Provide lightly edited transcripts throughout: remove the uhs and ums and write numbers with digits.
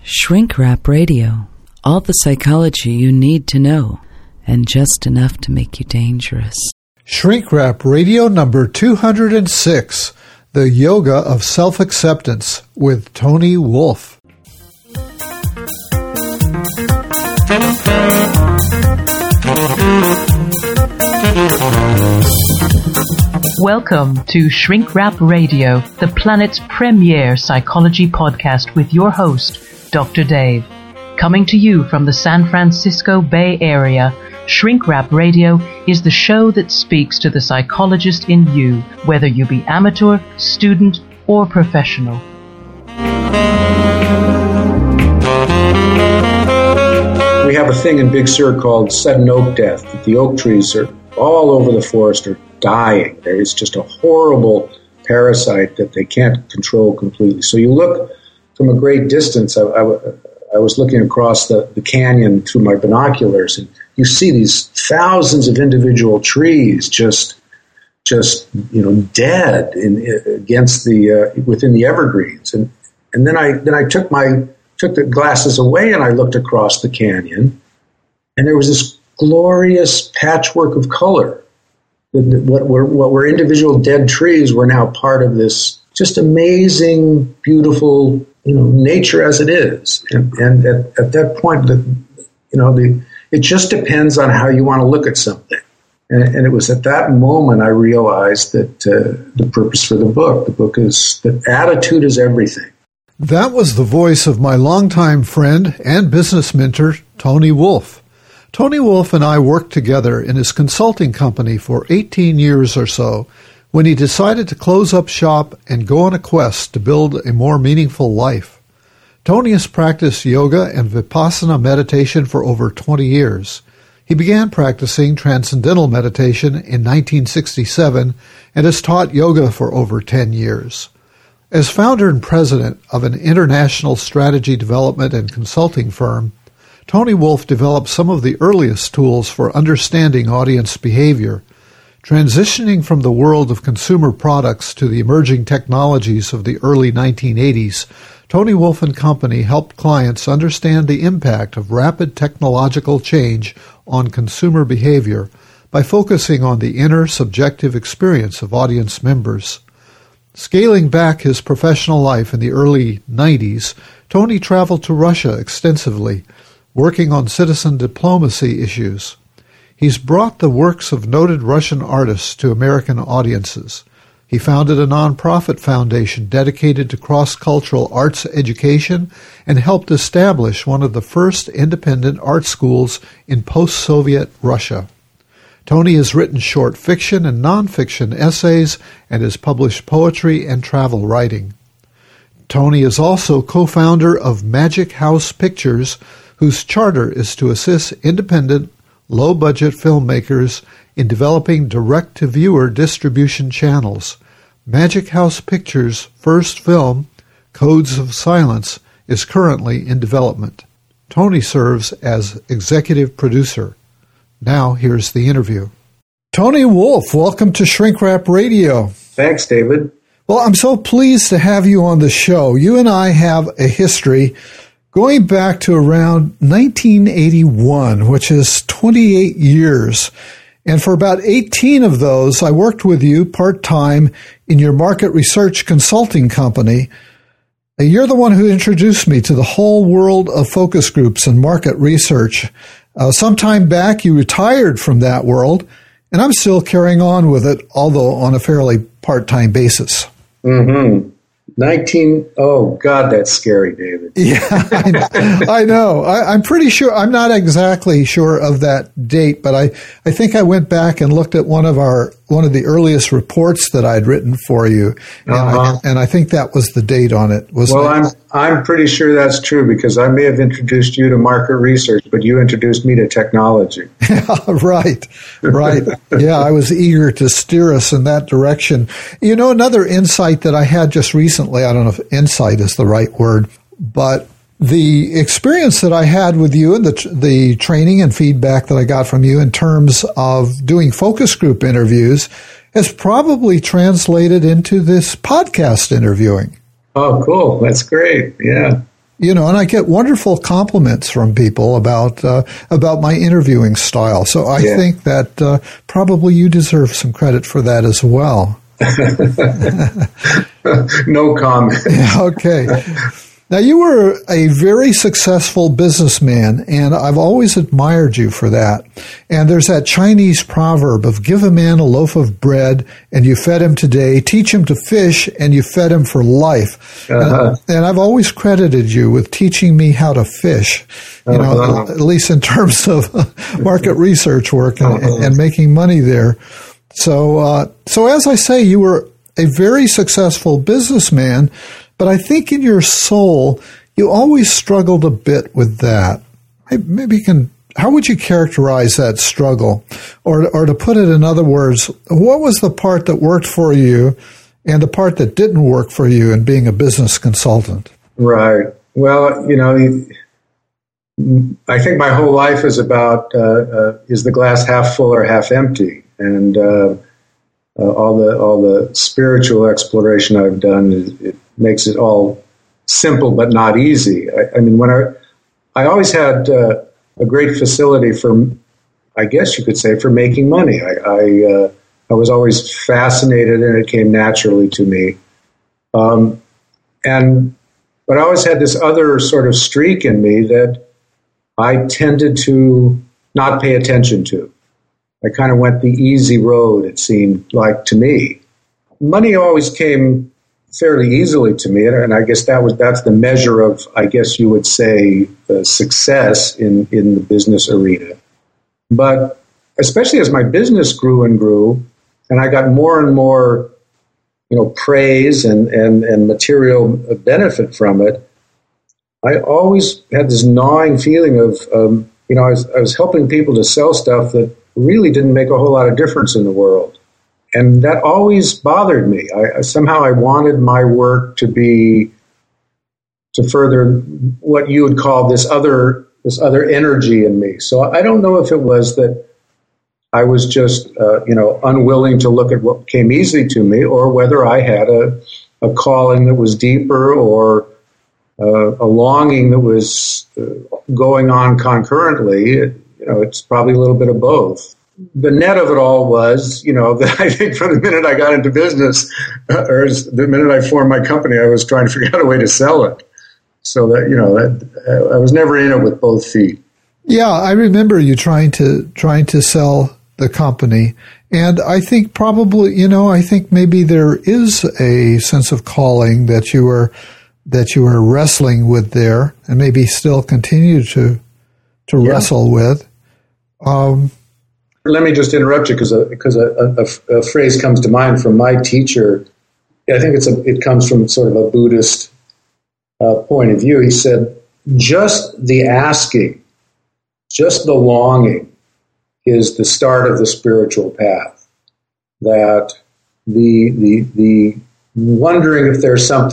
Shrink Wrap Radio. All the psychology you need to know, and just enough to make you dangerous. Shrink Wrap Radio number 206, The Yoga of Self-Acceptance with Tony Wolff. Welcome to Shrink Wrap Radio, the planet's premier psychology podcast with your host, Dr. Dave. Coming to you from the San Francisco Bay Area, Shrink Wrap Radio is the show that speaks to the psychologist in you, whether you be amateur, student, or professional. We have a thing in Big Sur called sudden oak death. The oak trees are all over the forest are dying. There is just a horrible parasite that they can't control completely. So you look from a great distance. I was looking across the canyon through my binoculars, and you see these thousands of individual trees just dead against within the evergreens. And then I took the glasses away and I looked across the canyon, and there was this glorious patchwork of color. What were individual dead trees were now part of this just amazing, beautiful, nature as it is. And at that point, it just depends on how you want to look at something. And it was at that moment I realized that the purpose for the book is that attitude is everything. That was the voice of my longtime friend and business mentor, Tony Wolff. Tony Wolff and I worked together in his consulting company for 18 years or so when he decided to close up shop and go on a quest to build a more meaningful life. Tony has practiced yoga and vipassana meditation for over 20 years. He began practicing transcendental meditation in 1967 and has taught yoga for over 10 years. As founder and president of an international strategy development and consulting firm, Tony Wolff developed some of the earliest tools for understanding audience behavior. Transitioning from the world of consumer products to the emerging technologies of the early 1980s, Tony Wolff and Company helped clients understand the impact of rapid technological change on consumer behavior by focusing on the inner subjective experience of audience members. Scaling back his professional life in the early 90s, Tony traveled to Russia extensively, working on citizen diplomacy issues. He's brought the works of noted Russian artists to American audiences. He founded a nonprofit foundation dedicated to cross-cultural arts education and helped establish one of the first independent art schools in post-Soviet Russia. Tony has written short fiction and nonfiction essays and has published poetry and travel writing. Tony is also co-founder of Magic House Pictures, whose charter is to assist independent, low-budget filmmakers in developing direct-to-viewer distribution channels. Magic House Pictures' first film, Codes of Silence, is currently in development. Tony serves as executive producer. Now, here's the interview. Tony Wolff, welcome to Shrink Wrap Radio. Thanks, David. Well, I'm so pleased to have you on the show. You and I have a history going back to around 1981, which is 28 years. And for about 18 of those, I worked with you part-time in your market research consulting company. You're the one who introduced me to the whole world of focus groups and market research. Some time back, you retired from that world, and I'm still carrying on with it, although on a fairly part-time basis. Mm-hmm. Oh, God, that's scary, David. Yeah, I know. I'm pretty sure. I'm not exactly sure of that date, but I think I went back and looked at one of the earliest reports that I'd written for you, and I think that was the date on it. I'm pretty sure that's true because I may have introduced you to market research, but you introduced me to technology. Right. Yeah, I was eager to steer us in that direction. Another insight that I had just recently, I don't know if insight is the right word, but the experience that I had with you and the training and feedback that I got from you in terms of doing focus group interviews has probably translated into this podcast interviewing. Oh, cool. That's great. Yeah. and I get wonderful compliments from people about my interviewing style. So I think that probably you deserve some credit for that as well. No comment. Okay. Now, you were a very successful businessman, and I've always admired you for that. And there's that Chinese proverb of give a man a loaf of bread and you fed him today, teach him to fish and you fed him for life. And I've always credited you with teaching me how to fish, at least in terms of market research work and making money there. So as I say, you were a very successful businessman, but I think in your soul, you always struggled a bit with that. Maybe how would you characterize that struggle? Or to put it in other words, what was the part that worked for you and the part that didn't work for you in being a business consultant? Right. Well, I think my whole life is about, is the glass half full or half empty? And all the spiritual exploration I've done, it makes it all simple but not easy. I mean, I always had a great facility for, I guess you could say, for making money. I was always fascinated, and it came naturally to me. But I always had this other sort of streak in me that I tended to not pay attention to. I kind of went the easy road, it seemed like to me. Money always came fairly easily to me, and I guess that's the measure of, I guess you would say, success in the business arena. But especially as my business grew and grew, and I got more and more, praise and material benefit from it, I always had this gnawing feeling of, I was helping people to sell stuff that really didn't make a whole lot of difference in the world. And that always bothered me. I wanted my work to further what you would call this other energy in me. So I don't know if it was that I was just, unwilling to look at what came easy to me, or whether I had a calling that was deeper, or a longing that was going on concurrently. It's probably a little bit of both. The net of it all was, that I think from the minute I got into business, or the minute I formed my company, I was trying to figure out a way to sell it. So that, I was never in it with both feet. Yeah, I remember you trying to sell the company. And I think probably, I think maybe there is a sense of calling that you were wrestling with there, and maybe still continue to wrestle with. Let me just interrupt you because a phrase comes to mind from my teacher. I think it comes from sort of a Buddhist point of view. He said, just the asking, just the longing is the start of the spiritual path. That the wondering if there's some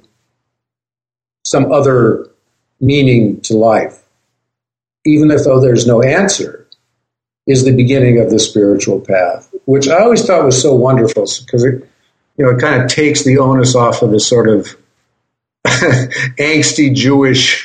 other meaning to life, even though there's no answer, is the beginning of the spiritual path, which I always thought was so wonderful because it kind of takes the onus off of the sort of angsty Jewish,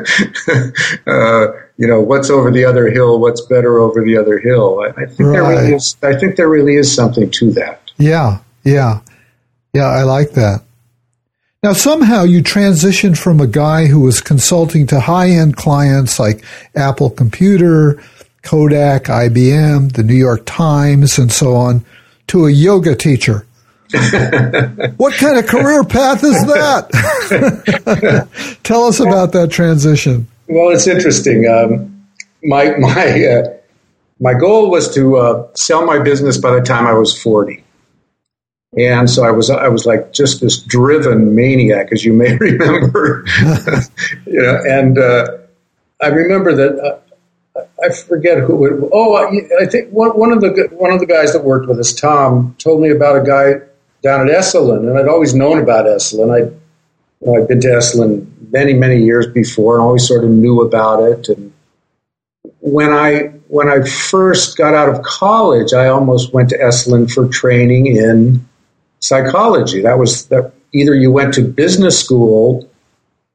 what's over the other hill, what's better over the other hill. I think there really is something to that. Yeah, I like that. Now, somehow you transitioned from a guy who was consulting to high-end clients like Apple Computer, Kodak, IBM, the New York Times, and so on, to a yoga teacher. What kind of career path is that? Tell us about that transition. Well, it's interesting. My goal was to sell my business by the time I was 40. And so I was like just this driven maniac, as you may remember. And I remember that I forget who it. I think one of the guys that worked with us, Tom, told me about a guy down at Esalen, and I'd always known about Esalen. I'd been to Esalen many years before, and always sort of knew about it. And when I first got out of college, I almost went to Esalen for training in psychology. That either you went to business school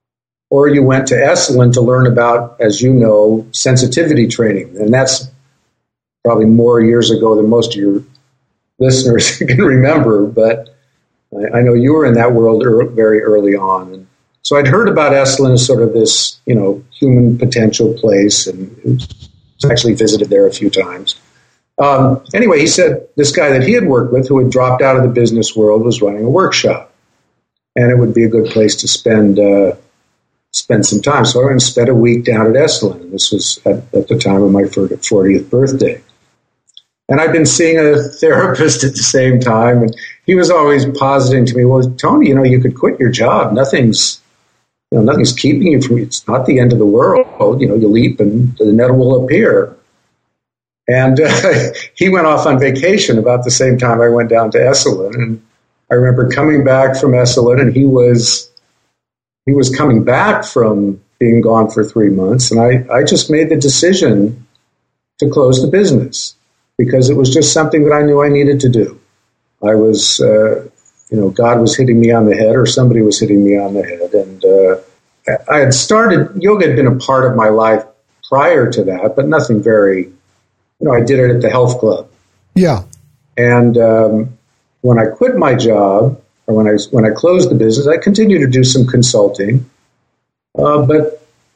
or you went to Esalen to learn about, as you know, sensitivity training. And that's probably more years ago than most of your listeners can remember, but I know you were in that world very early on. And so I'd heard about Esalen as sort of this, human potential place, and actually visited there a few times. Anyway, he said this guy that he had worked with, who had dropped out of the business world, was running a workshop, and it would be a good place to spend some time. So I went and spent a week down at Esalen, and this was at the time of my 40th birthday. And I'd been seeing a therapist at the same time, and he was always positing to me, well, Tony, you could quit your job. Nothing's keeping you from, it's not the end of the world. You leap and the net will appear. And he went off on vacation about the same time I went down to Esalen. And I remember coming back from Esalen, and he was coming back from being gone for 3 months. And I just made the decision to close the business, because it was just something that I knew I needed to do. I was, God was hitting me on the head, or somebody was hitting me on the head. And I had started, yoga had been a part of my life prior to that, but nothing very, I did it at the health club. Yeah. And when I quit my job, or when I closed the business, I continued to do some consulting. But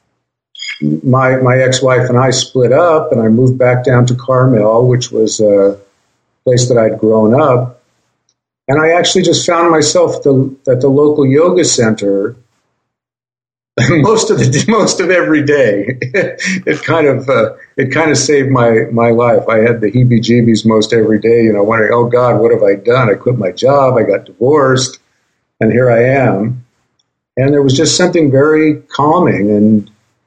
my ex-wife and I split up, and I moved back down to Carmel, which was a place that I'd grown up. And I actually just found myself at the local yoga center most of every day. It kind of saved my life. I had the heebie-jeebies most every day, wondering, oh God, what have I done? I quit my job, I got divorced, and here I am. And there was just something very calming and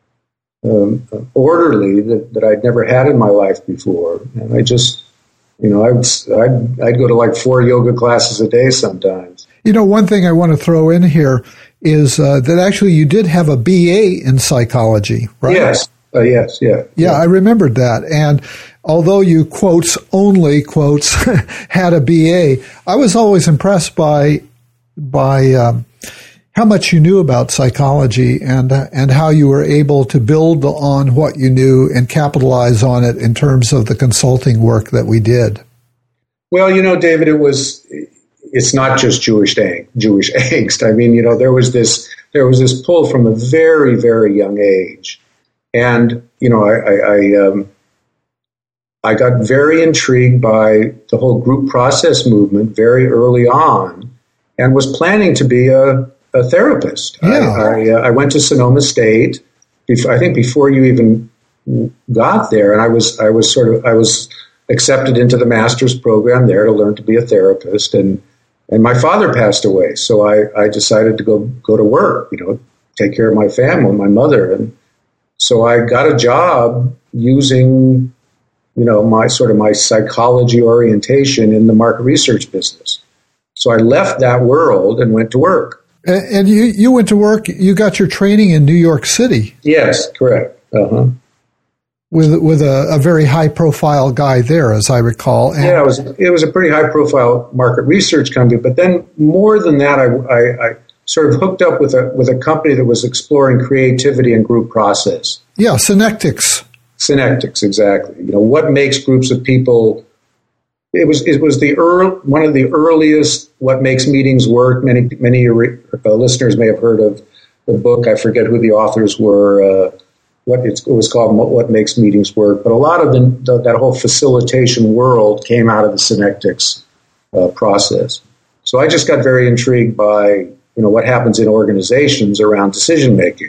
orderly that I'd never had in my life before. And I just, I'd go to like 4 yoga classes a day sometimes. One thing I want to throw in here is that actually you did have a BA in psychology, right? Yes. Yes. Yeah. Yeah, I remembered that. And although you only had a BA, I was always impressed by how much you knew about psychology and how you were able to build on what you knew and capitalize on it in terms of the consulting work that we did. Well, David, it's not just Jewish angst. I mean, there was this pull from a very, very young age. And, I got very intrigued by the whole group process movement very early on, and was planning to be a therapist. Yeah. I went to Sonoma State, before you even got there, and I was accepted into the master's program there to learn to be a therapist, and my father passed away, so I decided to go to work, take care of my family, my mother, and so I got a job using, my psychology orientation in the market research business. So I left that world and went to work. And you went to work, you got your training in New York City. Yes, correct. Uh-huh. With a very high-profile guy there, as I recall. And yeah, it was a pretty high-profile market research company. But then more than that, I sort of hooked up with a company that was exploring creativity and group process. Yeah, Synectics. Synectics, exactly. What makes groups of people... It was one of the earliest What Makes Meetings Work. Many of your listeners may have heard of the book. I forget who the authors were. It was called What Makes Meetings Work. But a lot of that whole facilitation world came out of the Synectics process. So I just got very intrigued by what happens in organizations around decision making,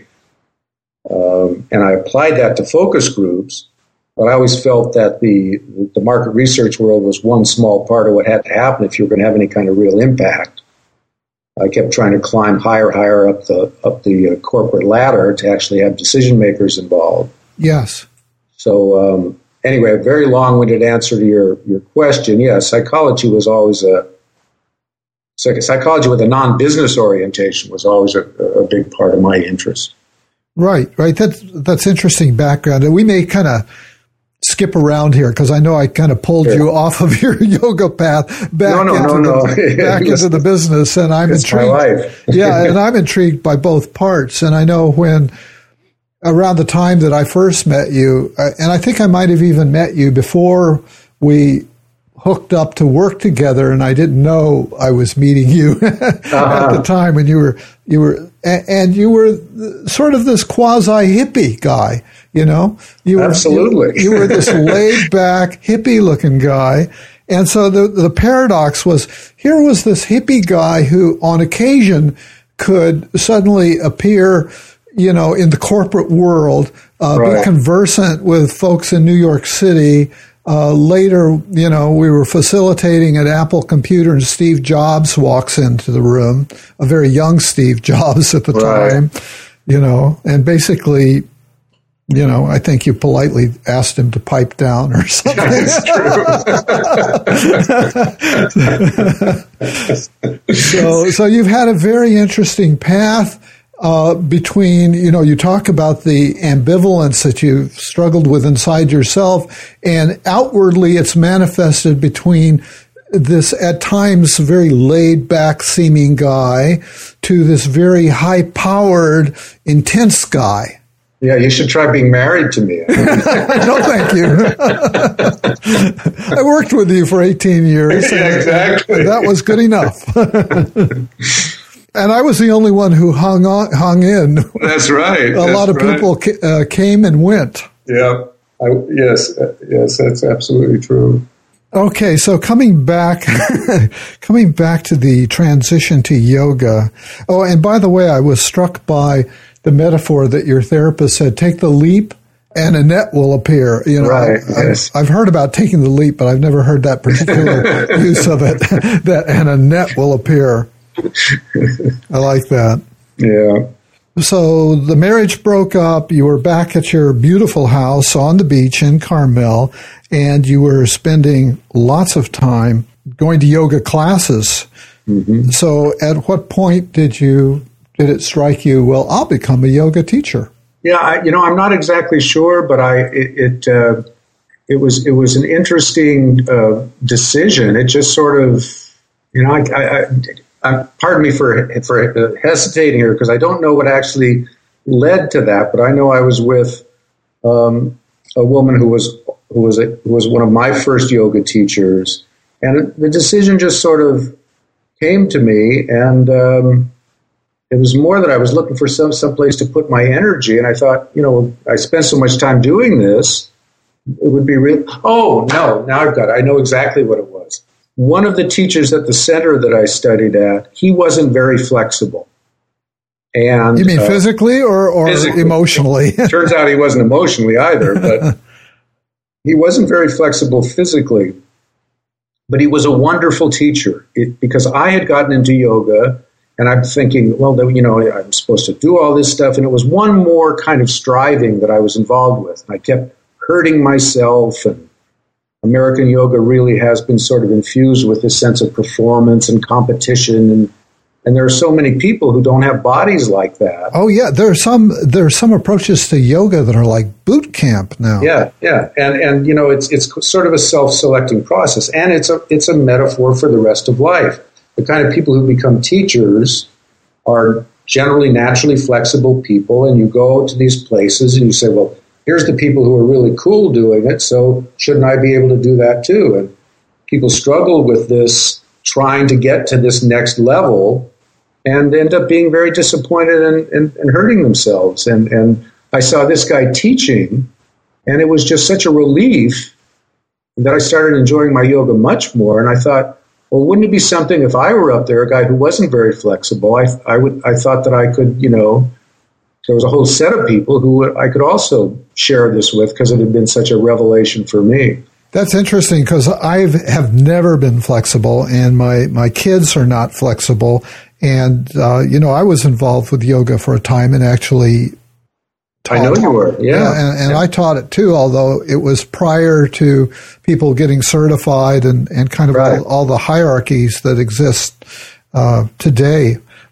and I applied that to focus groups. But I always felt that the market research world was one small part of what had to happen if you were going to have any kind of real impact. I kept trying to climb higher up the corporate ladder to actually have decision makers involved. Yes. So anyway, a very long-winded answer to your question. Yeah, psychology was always psychology with a non-business orientation was always a big part of my interest. Right. That's interesting background, and we may kind of skip around here because I know I kind of pulled you off of your yoga path back into the business, and I'm intrigued. My life. Yeah, and I'm intrigued by both parts. And I know when around the time that I first met you, and I think I might have even met you before we hooked up to work together, and I didn't know I was meeting you at the time when you were sort of this quasi hippie guy, you know. Absolutely. You were this laid back hippie looking guy, and so the paradox was here was this hippie guy who, on occasion, could suddenly appear, you know, in the corporate world, be conversant with folks in New York City. Later, you know, we were facilitating at Apple Computer, and Steve Jobs walks into the room, a very young Steve Jobs at the time, you know, and basically, you know, I think you politely asked him to pipe down or something. That's true. So you've had a very interesting path. Between, you know, you talk about the ambivalence that you've struggled with inside yourself, and outwardly it's manifested between this at times very laid back seeming guy to this very high powered, intense guy. Yeah, you should try being married to me. No, thank you. I worked with you for 18 years. Yeah, exactly. That was good enough. And I was the only one who hung in. That's right. A lot of people came and went. Yeah. Yes, that's absolutely true. Okay, so coming back to the transition to yoga. Oh, and by the way, I was struck by the metaphor that your therapist said, take the leap and a net will appear. You know, right, yes. I've heard about taking the leap, but I've never heard that particular use of it, and a net will appear. I like that. Yeah. So the marriage broke up. You were back at your beautiful house on the beach in Carmel, and you were spending lots of time going to yoga classes. Mm-hmm. So at what point did it strike you, well, I'll become a yoga teacher? Yeah, I'm not exactly sure, but it was an interesting decision. It just sort of, you know, pardon me for hesitating here because I don't know what actually led to that, but I know I was with a woman who was one of my first yoga teachers, and the decision just sort of came to me, and it was more that I was looking for some place to put my energy, and I thought, you know, I spent so much time doing this, it would be real. Oh no! Now I know exactly what it was. One of the teachers at the center that I studied at, he wasn't very flexible. And you mean physically or physically. Emotionally? Turns out he wasn't emotionally either, but he wasn't very flexible physically. But he was a wonderful teacher because I had gotten into yoga, and I'm thinking, well, you know, I'm supposed to do all this stuff, and it was one more kind of striving that I was involved with. And I kept hurting myself, and American yoga really has been sort of infused with this sense of performance and competition, and there are so many people who don't have bodies like that. Oh yeah, there are some approaches to yoga that are like boot camp now. Yeah, and you know, it's sort of a self-selecting process, and it's a metaphor for the rest of life. The kind of people who become teachers are generally naturally flexible people, and you go to these places and you say, well, here's the people who are really cool doing it, so shouldn't I be able to do that too? And people struggle with this, trying to get to this next level, and end up being very disappointed and hurting themselves. And I saw this guy teaching, and it was just such a relief that I started enjoying my yoga much more. And I thought, well, wouldn't it be something if I were up there, a guy who wasn't very flexible? I thought that I could, you know, there was a whole set of people who I could also share this with because it had been such a revelation for me. That's interesting because I have never been flexible, and my kids are not flexible. And, you know, I was involved with yoga for a time and actually taught. I know you were, yeah. And I taught it too, although it was prior to people getting certified and kind of all the hierarchies that exist today.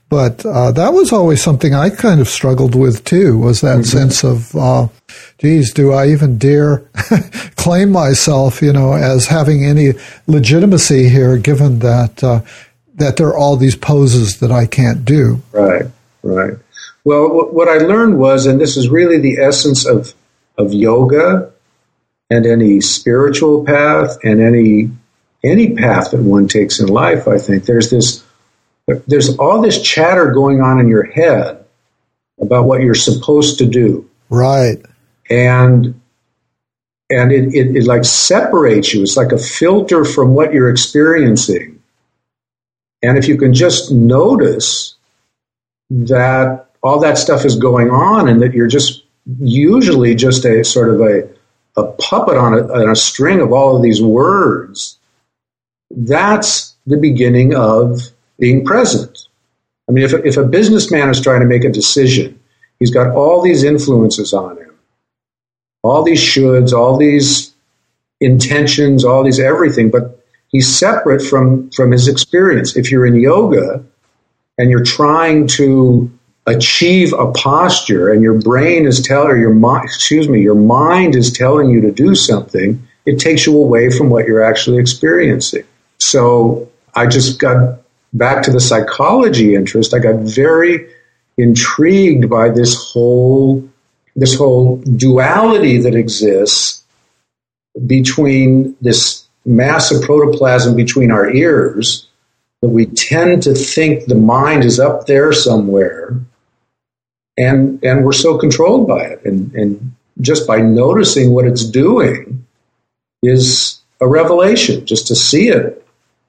But that was always something I kind of struggled with, too, was that sense of, geez, do I even dare claim myself, as having any legitimacy here, given that that there are all these poses that I can't do. Right. Well, what I learned was, and this is really the essence of yoga and any spiritual path and any path that one takes in life, I think, there's all this chatter going on in your head about what you're supposed to do. Right. And it like separates you. It's like a filter from what you're experiencing. And if you can just notice that all that stuff is going on and that you're just usually just a sort of a puppet on a string of all of these words, that's the beginning of being present. I mean, if a businessman is trying to make a decision, he's got all these influences on him, all these shoulds, all these intentions, all these everything, but he's separate from his experience. If you're in yoga and you're trying to achieve a posture and your brain is your mind is telling you to do something, it takes you away from what you're actually experiencing. So I just got back to the psychology interest. I got very intrigued by this whole duality that exists between this mass of protoplasm between our ears, that we tend to think the mind is up there somewhere, and we're so controlled by it. And just by noticing what it's doing is a revelation, just to see it.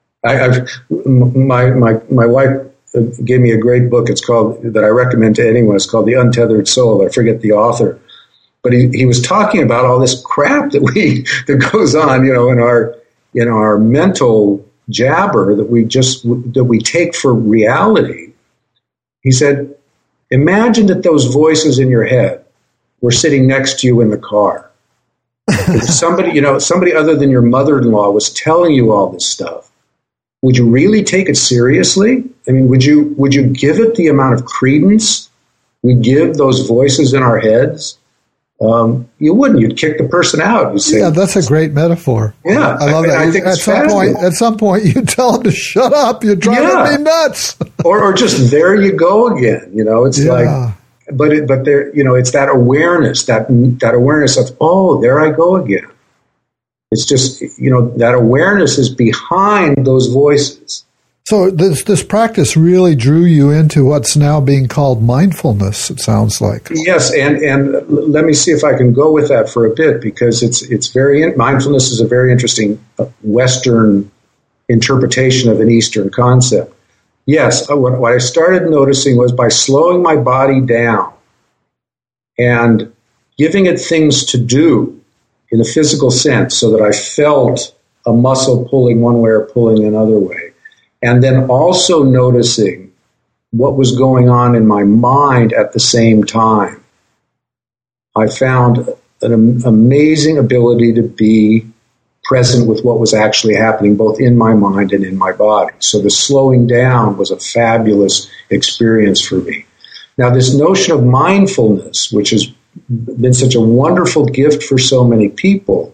My wife gave me a great book. It's called, that I recommend to anyone. It's called The Untethered Soul. I forget the author, but he was talking about all this crap that goes on, in our mental jabber that we take for reality. He said, imagine that those voices in your head were sitting next to you in the car. If somebody other than your mother-in-law was telling you all this stuff, would you really take it seriously? I mean, would you give it the amount of credence we give those voices in our heads? You wouldn't. You'd kick the person out. You'd say, yeah, that's a great metaphor. Yeah, I love that. I think at some point, you tell them to shut up. You're driving me nuts. or just there you go again. It's like, but there, it's that awareness, that awareness of, oh, there I go again. It's just, that awareness is behind those voices. So this practice really drew you into what's now being called mindfulness, it sounds like. Yes, and let me see if I can go with that for a bit, because mindfulness is a very interesting Western interpretation of an Eastern concept. Yes, what I started noticing was by slowing my body down and giving it things to do in a physical sense, so that I felt a muscle pulling one way or pulling another way. And then also noticing what was going on in my mind at the same time. I found an amazing ability to be present with what was actually happening both in my mind and in my body. So the slowing down was a fabulous experience for me. Now, this notion of mindfulness, which has been such a wonderful gift for so many people,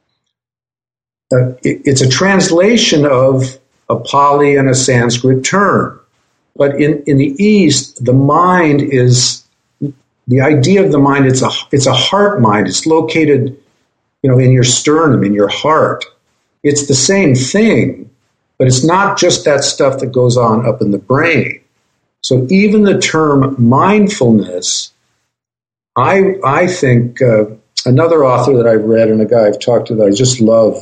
it's a translation of a Pali and a Sanskrit term. But in the East, the mind is, the idea of the mind, it's a heart mind. It's located, in your sternum, in your heart. It's the same thing, but it's not just that stuff that goes on up in the brain. So even the term mindfulness, I think another author that I've read and a guy I've talked to that I just love,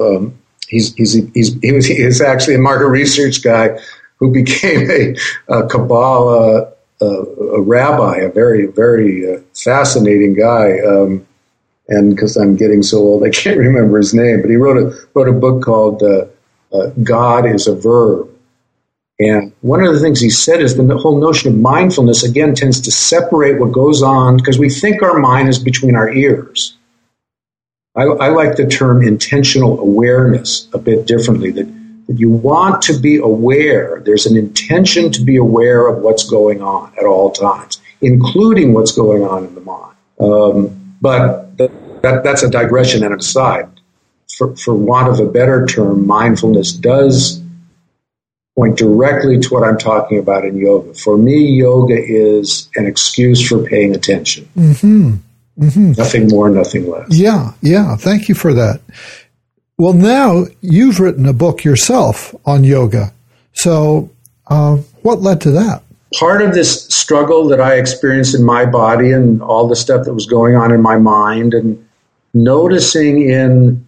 he's actually a market research guy who became a Kabbalah a rabbi, a very, very fascinating guy. And because I'm getting so old, I can't remember his name, but he wrote a book called God is a Verb. And one of the things he said is the whole notion of mindfulness, again, tends to separate what goes on, because we think our mind is between our ears. I like the term intentional awareness a bit differently, that that you want to be aware. There's an intention to be aware of what's going on at all times, including what's going on in the mind. But that's a digression and an aside. For want of a better term, mindfulness does point directly to what I'm talking about in yoga. For me, yoga is an excuse for paying attention. Mm-hmm. Mm-hmm. Nothing more, nothing less. Yeah. Thank you for that. Well, now you've written a book yourself on yoga. So what led to that? Part of this struggle that I experienced in my body and all the stuff that was going on in my mind, and noticing in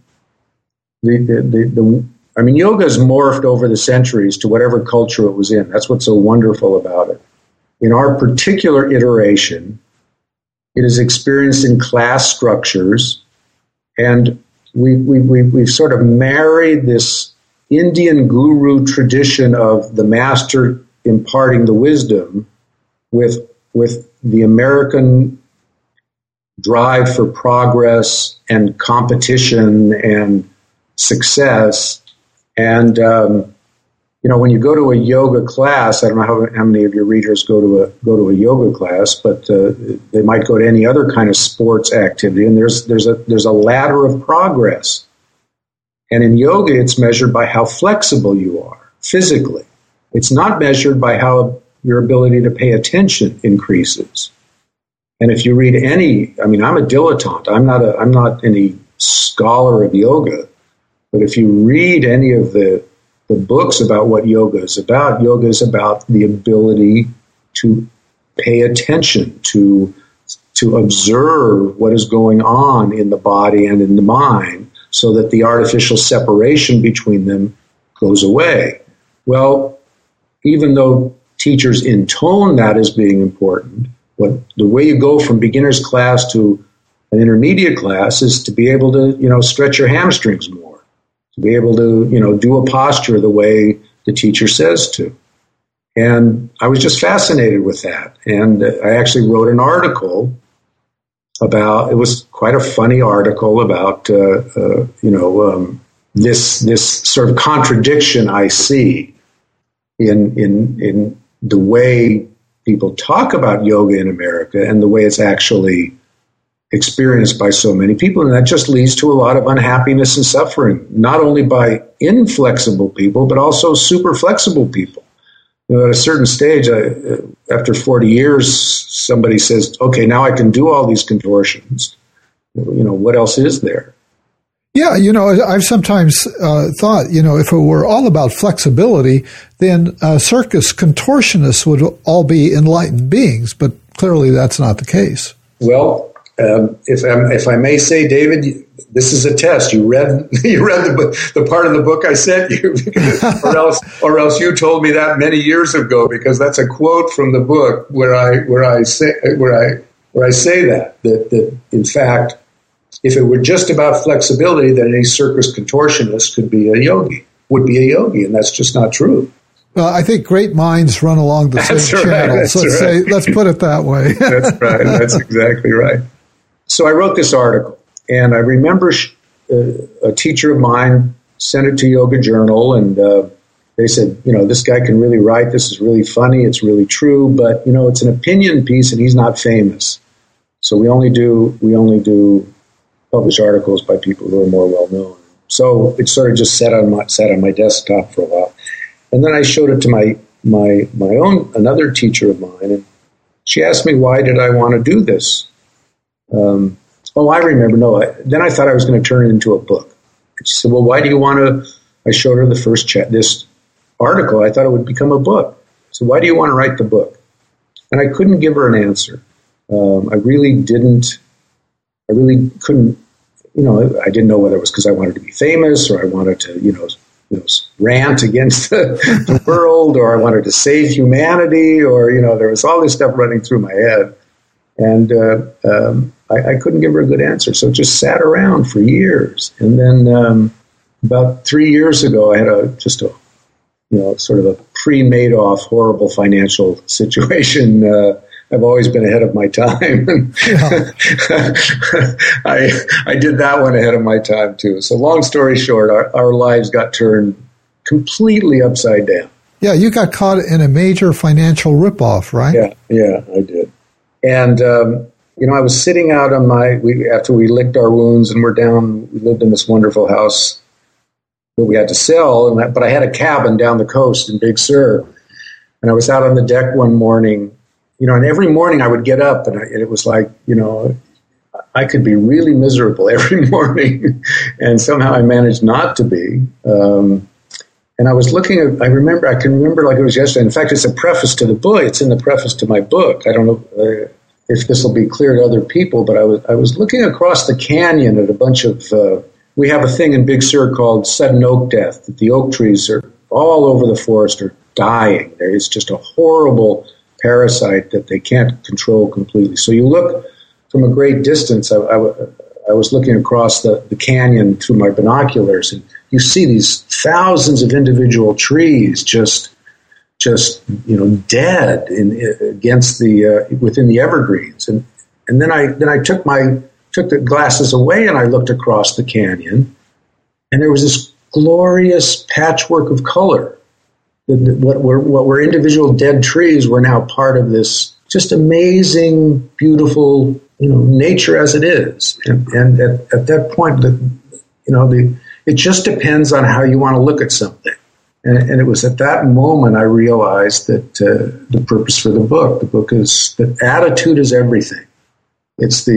yoga has morphed over the centuries to whatever culture it was in. That's what's so wonderful about it. In our particular iteration, it is experienced in class structures, and we've sort of married this Indian guru tradition of the master imparting the wisdom with the American drive for progress and competition and success. And when you go to a yoga class, I don't know how many of your readers go to a yoga class, but they might go to any other kind of sports activity, and there's a ladder of progress. And in yoga, it's measured by how flexible you are physically. It's not measured by how your ability to pay attention increases. And if you read I'm a dilettante. I'm not any scholar of yoga, but if you read any of the books about what yoga is about the ability to pay attention, to observe what is going on in the body and in the mind, so that the artificial separation between them goes away. Well, even though teachers intone that as being important, but the way you go from beginner's class to an intermediate class is to be able to, stretch your hamstrings more, to be able to, do a posture the way the teacher says to. And I was just fascinated with that. And I actually wrote an article it was quite a funny article about, this sort of contradiction I see in the way people talk about yoga in America and the way it's actually experienced by so many people. And that just leads to a lot of unhappiness and suffering, not only by inflexible people, but also super flexible people. At a certain stage, after 40 years, somebody says, okay, now I can do all these contortions. What else is there? Yeah, I've sometimes thought, if it were all about flexibility, then circus contortionists would all be enlightened beings, but clearly that's not the case. Well, if I may say, David, this is a test. You read the part of the book I sent you, or else you told me that many years ago, because that's a quote from the book where I say that in fact, if it were just about flexibility, then any circus contortionist would be a yogi, and that's just not true. Well, I think great minds run along the same channels. Let's put it that way. That's right. That's exactly right. So I wrote this article, and I remember a teacher of mine sent it to Yoga Journal, and they said, this guy can really write. This is really funny. It's really true, but it's an opinion piece, and he's not famous. So we only do publish articles by people who are more well known. So it sort of just sat on my desktop for a while, and then I showed it to my own another teacher of mine, and she asked me, why did I want to do this? I remember. No, then I thought I was going to turn it into a book. She said, well, why do you want to? I showed her the first this article. I thought it would become a book. So why do you want to write the book? And I couldn't give her an answer. I really couldn't. I didn't know whether it was because I wanted to be famous, or I wanted to, rant against the world, or I wanted to save humanity, or there was all this stuff running through my head. And I couldn't give her a good answer, so it just sat around for years. And then about 3 years ago, I had sort of a pre-Madoff horrible financial situation. I've always been ahead of my time. I did that one ahead of my time too. So long story short, our lives got turned completely upside down. Yeah, you got caught in a major financial ripoff, right? Yeah, I did. And, I was sitting out on after we licked our wounds and we lived in this wonderful house that we had to sell, but I had a cabin down the coast in Big Sur. And I was out on the deck one morning, and every morning I would get up and it was like, I could be really miserable every morning. And somehow I managed not to be. And I was looking at, I can remember like it was yesterday. In fact, it's a preface to the book. It's in the preface to my book. I don't know if this will be clear to other people, but I was looking across the canyon at a bunch of, we have a thing in Big Sur called sudden oak death, that the oak trees are all over the forest are dying. There is just a horrible parasite that they can't control completely. So you look from a great distance. I was looking across the canyon through my binoculars, and you see these thousands of individual trees just dead against within the evergreens. And then I took the glasses away and I looked across the canyon, and there was this glorious patchwork of color. What were individual dead trees were now part of this just amazing, beautiful, nature as it is. And at that point, it just depends on how you want to look at something. And it was at that moment I realized that the purpose for the book is that attitude is everything. It's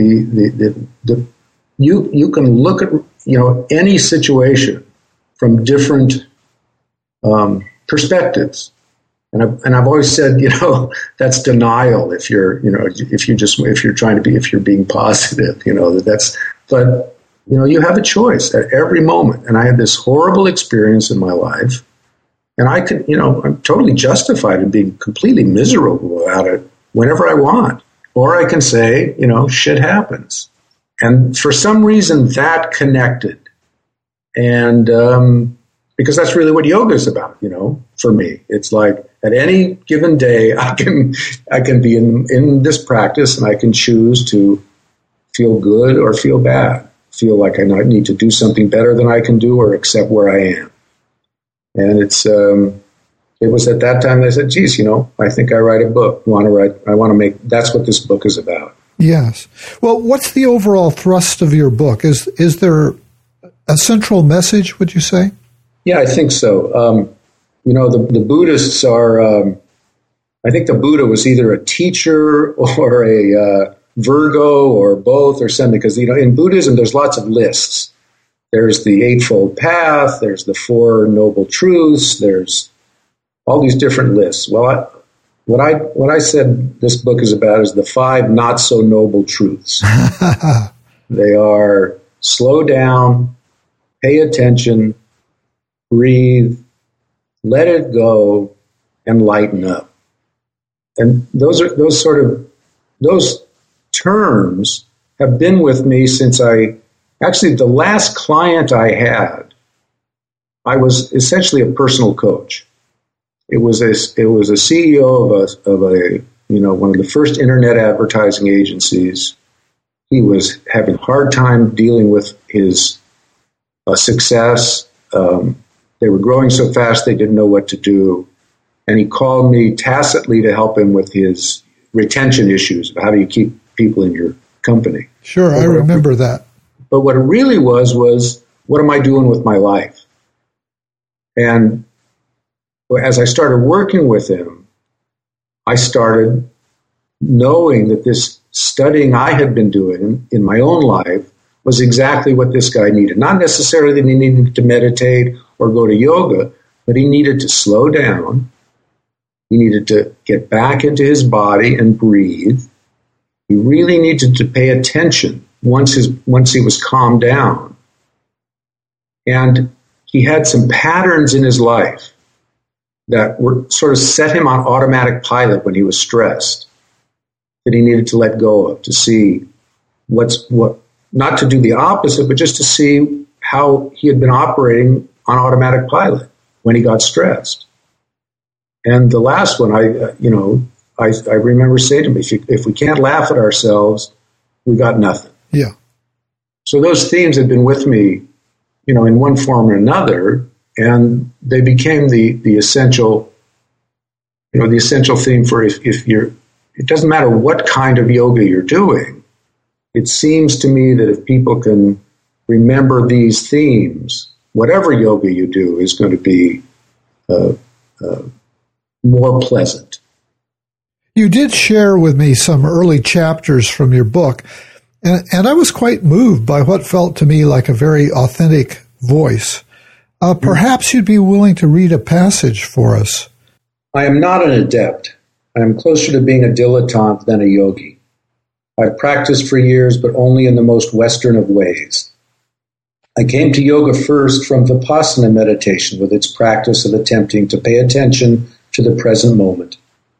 you can look at any situation from different perspectives. And I've always said, that's denial if you're being positive, but you have a choice at every moment. And I had this horrible experience in my life, and I could, I'm totally justified in being completely miserable about it whenever I want. Or I can say, shit happens. And for some reason that connected. And, because that's really what yoga is about, for me. It's like at any given day, I can be in this practice, and I can choose to feel good or feel bad, feel like I need to do something better than I can do or accept where I am. And it was at that time that I said, geez, I think I write a book. That's what this book is about. Yes. Well, what's the overall thrust of your book? Is there a central message, would you say? Yeah, I think so. The Buddhists are, I think the Buddha was either a teacher or a Virgo or both or something, because, in Buddhism, there's lots of lists. There's the Eightfold Path, there's the Four Noble Truths, there's all these different lists. Well, what I said this book is about is the 5 not so noble truths. They are slow down, pay attention, breathe, let it go, and lighten up. And those terms have been with me since actually the last client I had, I was essentially a personal coach. It was a CEO of one of the first internet advertising agencies. He was having a hard time dealing with his success. They were growing so fast they didn't know what to do. And he called me tacitly to help him with his retention issues. How do you keep people in your company? Sure, I remember that. But what it really was what am I doing with my life? And as I started working with him, I started knowing that this studying I had been doing in my own life was exactly what this guy needed. Not necessarily that he needed to meditate or go to yoga, but he needed to slow down. He needed to get back into his body and breathe. He really needed to pay attention once he was calmed down. And he had some patterns in his life that were sort of set him on automatic pilot when he was stressed, that he needed to let go of, to see what, not to do the opposite, but just to see how he had been operating on automatic pilot when he got stressed. And the last one, I remember saying to him, if we can't laugh at ourselves, we got nothing. Yeah. So those themes have been with me, in one form or another. and they became the essential, the essential theme for if you're. It doesn't matter what kind of yoga you're doing. It seems to me that if people can remember these themes, whatever yoga you do is going to be more pleasant. You did share with me some early chapters from your book, and I was quite moved by what felt to me like a very authentic voice. Perhaps you'd be willing to read a passage for us. I am not an adept. I am closer to being a dilettante than a yogi. I've practiced for years, but only in the most Western of ways. I came to yoga first from Vipassana meditation with its practice of attempting to pay attention to the present moment.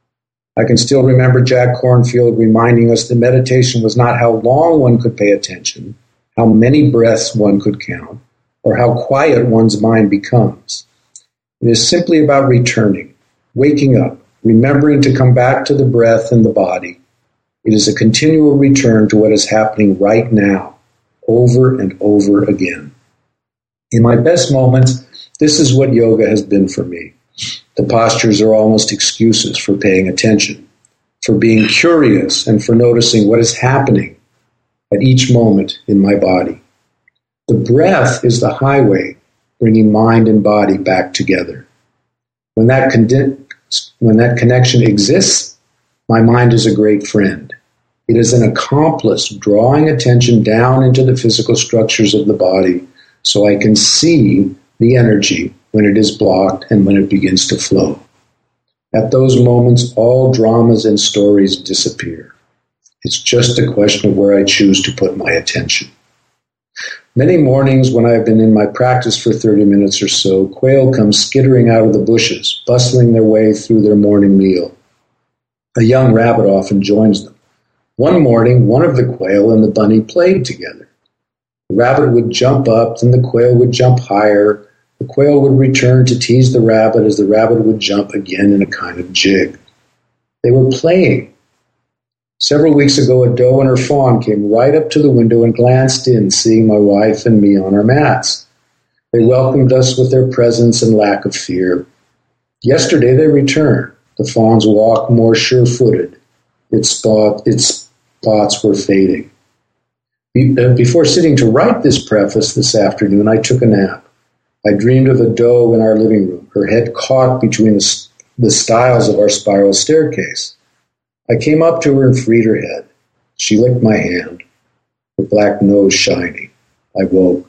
I can still remember Jack Kornfield reminding us that meditation was not how long one could pay attention, how many breaths one could count, or how quiet one's mind becomes. It is simply about returning, waking up, remembering to come back to the breath and the body. It is a continual return to what is happening right now, over and over again. In my best moments, this is what yoga has been for me. The postures are almost excuses for paying attention, for being curious, and for noticing what is happening at each moment in my body. The breath is the highway bringing mind and body back together. When that connection exists, my mind is a great friend. It is an accomplice drawing attention down into the physical structures of the body so I can see the energy when it is blocked and when it begins to flow. At those moments, all dramas and stories disappear. It's just a question of where I choose to put my attention. Many mornings when I have been in my practice for 30 minutes or so, quail come skittering out of the bushes, bustling their way through their morning meal. A young rabbit often joins them. One morning, one of the quail and the bunny played together. The rabbit would jump up, then the quail would jump higher. The quail would return to tease the rabbit as the rabbit would jump again in a kind of jig. They were playing. Several weeks ago, a doe and her fawn came right up to the window and glanced in, seeing my wife and me on our mats. They welcomed us with their presence and lack of fear. Yesterday they returned. The fawn's walk more sure-footed. Its spots were fading. Before sitting to write this preface this afternoon, I took a nap. I dreamed of a doe in our living room, her head caught between the stiles of our spiral staircase. I came up to her and freed her head. She licked my hand, her black nose shining. I woke.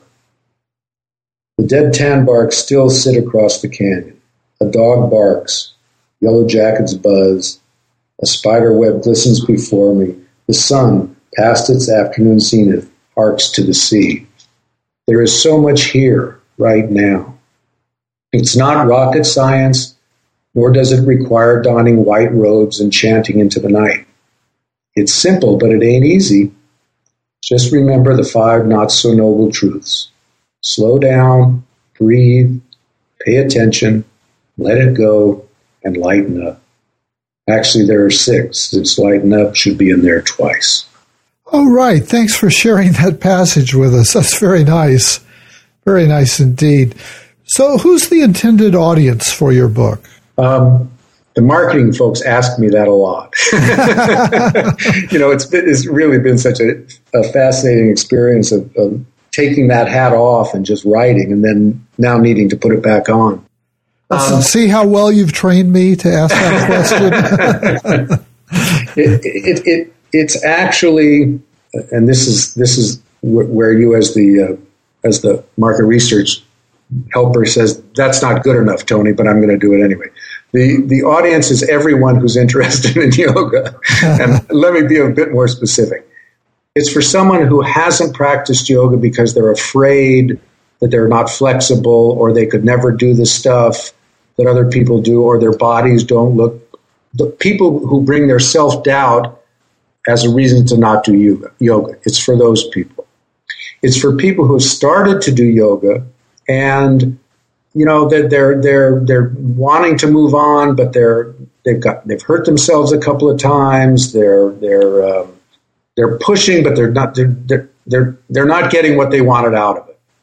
The dead tanbarks still sit across the canyon. A dog barks. Yellow jackets buzz. A spider web glistens before me. The sun, past its afternoon zenith, arcs to the sea. There is so much here, right now. It's not rocket science, nor does it require donning white robes and chanting into the night. It's simple, but it ain't easy. Just remember the 5 not-so-noble truths. Slow down, breathe, pay attention, let it go, and lighten up. Actually, there are 6, since lighten up should be in there twice. All right. Thanks for sharing that passage with us. That's very nice. Very nice indeed. So who's the intended audience for your book? The marketing folks ask me that a lot. It's really been such a fascinating experience of taking that hat off and just writing and then now needing to put it back on. See how well you've trained me to ask that question? It's actually, and this is where you as the market research helper says, that's not good enough, Tony, but I'm going to do it anyway. The audience is everyone who's interested in yoga. And let me be a bit more specific. It's for someone who hasn't practiced yoga because they're afraid that they're not flexible or they could never do the stuff that other people do or their bodies don't look. The people who bring their self-doubt as a reason to not do yoga. It's for those people. It's for people who have started to do yoga and they're wanting to move on, but they've hurt themselves a couple of times. They're pushing, but they're not getting what they wanted out of it.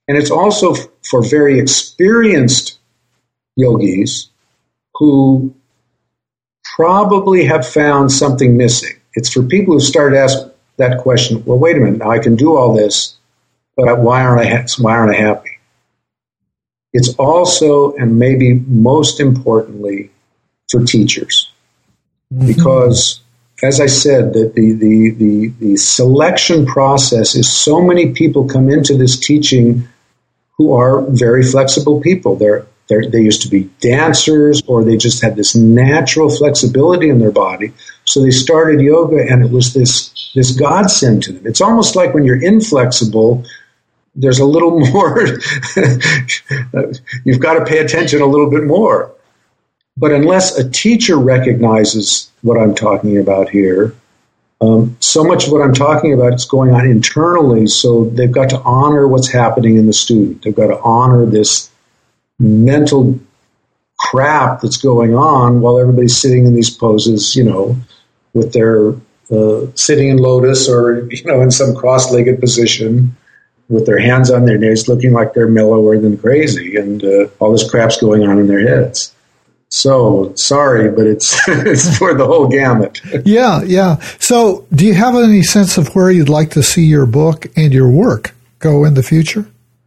And it's also for very experienced yogis who probably have found something missing. It's for people who start to ask that question, well, wait a minute, now I can do all this, but why aren't I happy? It's also, and maybe most importantly, for teachers. Because, as I said, that the selection process is so many people come into this teaching who are very flexible people. They used to be dancers, or they just had this natural flexibility in their body. So they started yoga, and it was this godsend to them. It's almost like when you're inflexible, there's a little more, you've got to pay attention a little bit more. But unless a teacher recognizes what I'm talking about here, so much of what I'm talking about is going on internally, so they've got to honor what's happening in the student. They've got to honor this mental crap that's going on while everybody's sitting in these poses, with their sitting in lotus or, in some cross-legged position with their hands on their knees, looking like they're mellower than crazy, and all this crap's going on in their heads. So, sorry, but it's it's for the whole gamut. Yeah. So, do you have any sense of where you'd like to see your book and your work go in the future?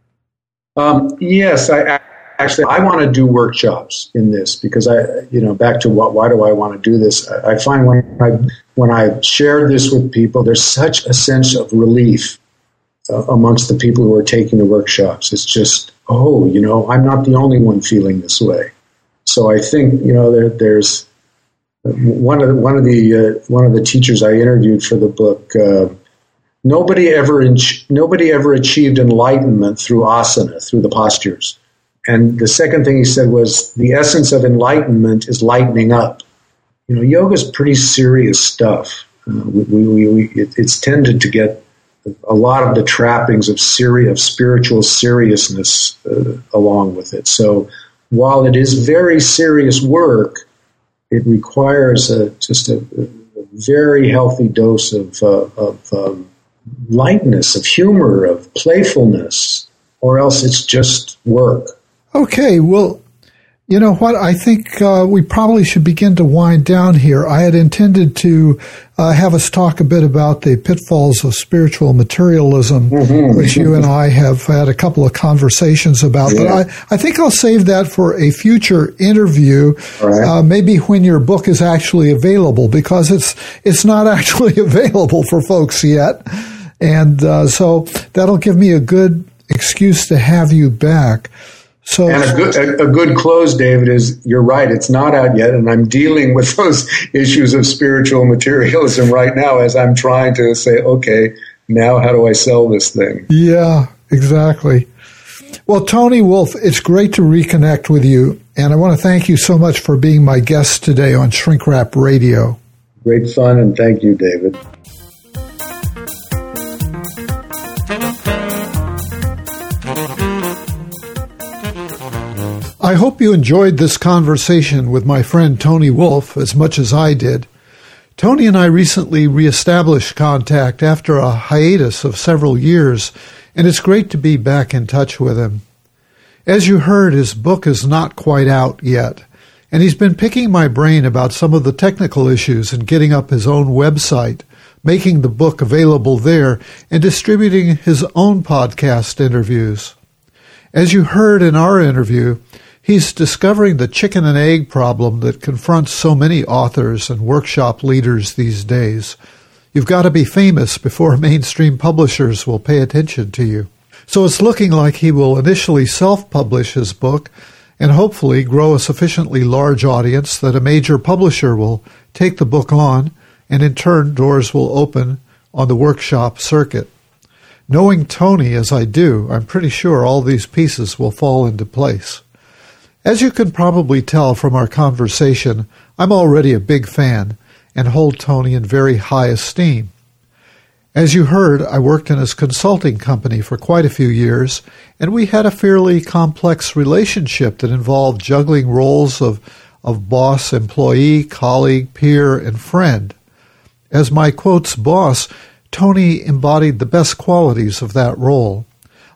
Yes, I want to do workshops in this because back to why do I want to do this? I find when I share this with people, there's such a sense of relief amongst the people who are taking the workshops. It's just, I'm not the only one feeling this way. So I think there's one of the teachers I interviewed for the book. Nobody ever achieved enlightenment through asana, through the postures. And the second thing he said was the essence of enlightenment is lightening up. Yoga is pretty serious stuff. It's tended to get a lot of the trappings of spiritual seriousness along with it. So while it is very serious work, it requires just a very healthy dose of lightness, of humor, of playfulness, or else it's just work. Okay, well, you know what? I think we probably should begin to wind down here. I had intended to have us talk a bit about the pitfalls of spiritual materialism, which you and I have had a couple of conversations about. Yeah. But I think I'll save that for a future interview, right. Maybe when your book is actually available, because it's not actually available for folks yet. And so that'll give me a good excuse to have you back. So, and a good close, David, is you're right. It's not out yet, and I'm dealing with those issues of spiritual materialism right now as I'm trying to say, okay, now how do I sell this thing? Yeah, exactly. Well, Tony Wolff, it's great to reconnect with you, and I want to thank you so much for being my guest today on Shrink Rap Radio. Great fun, and thank you, David. I hope you enjoyed this conversation with my friend Tony Wolff as much as I did. Tony and I recently reestablished contact after a hiatus of several years, and it's great to be back in touch with him. As you heard, his book is not quite out yet, and he's been picking my brain about some of the technical issues in getting up his own website, making the book available there, and distributing his own podcast interviews. As you heard in our interview, he's discovering the chicken and egg problem that confronts so many authors and workshop leaders these days. You've got to be famous before mainstream publishers will pay attention to you. So it's looking like he will initially self-publish his book and hopefully grow a sufficiently large audience that a major publisher will take the book on, and in turn doors will open on the workshop circuit. Knowing Tony as I do, I'm pretty sure all these pieces will fall into place. As you can probably tell from our conversation, I'm already a big fan and hold Tony in very high esteem. As you heard, I worked in his consulting company for quite a few years, and we had a fairly complex relationship that involved juggling roles of boss, employee, colleague, peer, and friend. As my, quotes, boss, Tony embodied the best qualities of that role.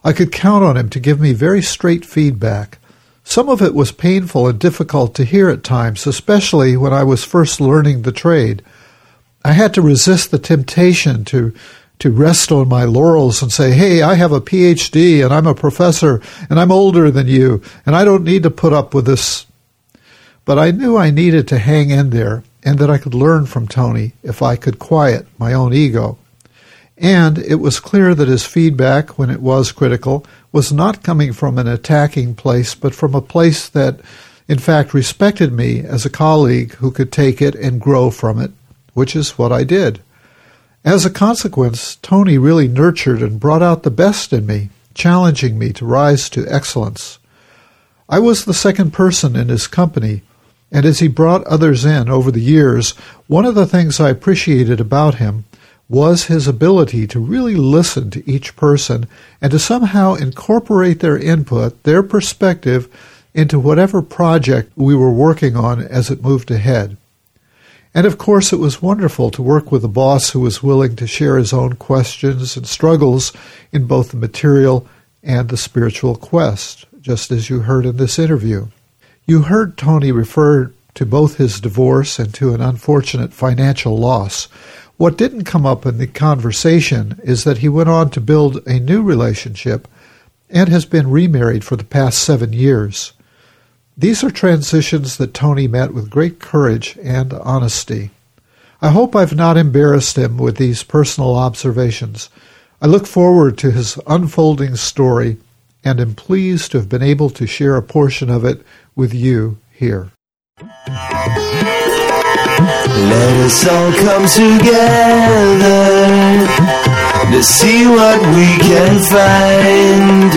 I could count on him to give me very straight feedback. Some of it was painful and difficult to hear at times, especially when I was first learning the trade. I had to resist the temptation to rest on my laurels and say, hey, I have a PhD and I'm a professor and I'm older than you and I don't need to put up with this. But I knew I needed to hang in there and that I could learn from Tony if I could quiet my own ego. And it was clear that his feedback, when it was critical, was not coming from an attacking place, but from a place that, in fact, respected me as a colleague who could take it and grow from it, which is what I did. As a consequence, Tony really nurtured and brought out the best in me, challenging me to rise to excellence. I was the second person in his company, and as he brought others in over the years, one of the things I appreciated about him was his ability to really listen to each person and to somehow incorporate their input, their perspective, into whatever project we were working on as it moved ahead. And of course, it was wonderful to work with a boss who was willing to share his own questions and struggles in both the material and the spiritual quest, just as you heard in this interview. You heard Tony refer to both his divorce and to an unfortunate financial loss. What didn't come up in the conversation is that he went on to build a new relationship and has been remarried for the past 7 years. These are transitions that Tony met with great courage and honesty. I hope I've not embarrassed him with these personal observations. I look forward to his unfolding story and am pleased to have been able to share a portion of it with you here. Let us all come together to see what we can find.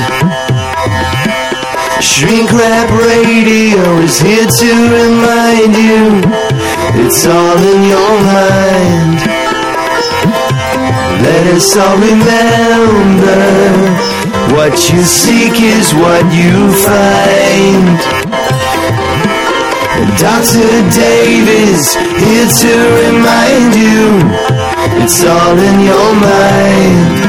Shrink Rap Radio is here to remind you it's all in your mind. Let us all remember what you seek is what you find. Dr. Dave is here to remind you it's all in your mind.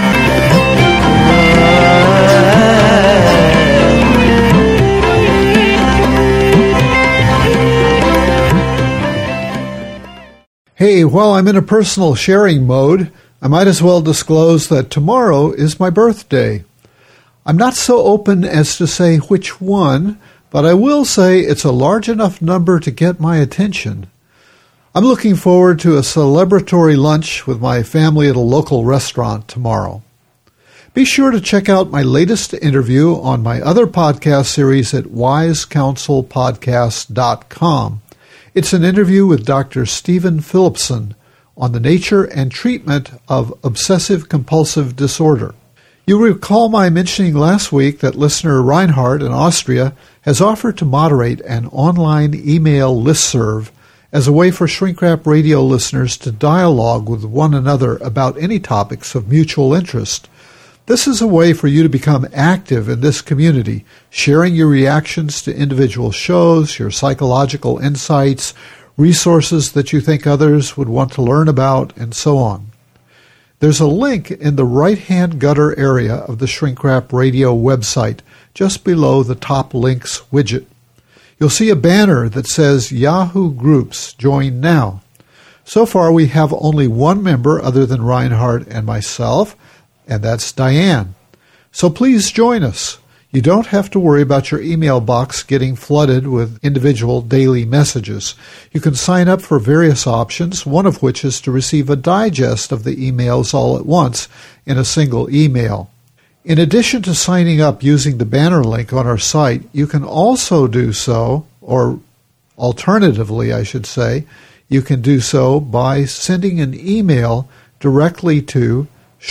Hey, while I'm in a personal sharing mode, I might as well disclose that tomorrow is my birthday. I'm not so open as to say which one, but I will say it's a large enough number to get my attention. I'm looking forward to a celebratory lunch with my family at a local restaurant tomorrow. Be sure to check out my latest interview on my other podcast series at wisecounselpodcast.com. It's an interview with Dr. Stephen Philipson on the nature and treatment of obsessive-compulsive disorder. You recall my mentioning last week that listener Reinhard in Austria has offered to moderate an online email listserv as a way for Shrink Rap Radio listeners to dialogue with one another about any topics of mutual interest. This is a way for you to become active in this community, sharing your reactions to individual shows, your psychological insights, resources that you think others would want to learn about, and so on. There's a link in the right-hand gutter area of the Shrink Rap Radio website, just below the top links widget. You'll see a banner that says Yahoo Groups, join now. So far we have only one member other than Reinhard and myself, and that's Diane. So please join us. You don't have to worry about your email box getting flooded with individual daily messages. You can sign up for various options, one of which is to receive a digest of the emails all at once in a single email. In addition to signing up using the banner link on our site, you can also do so, or alternatively, I should say, you can do so by sending an email directly to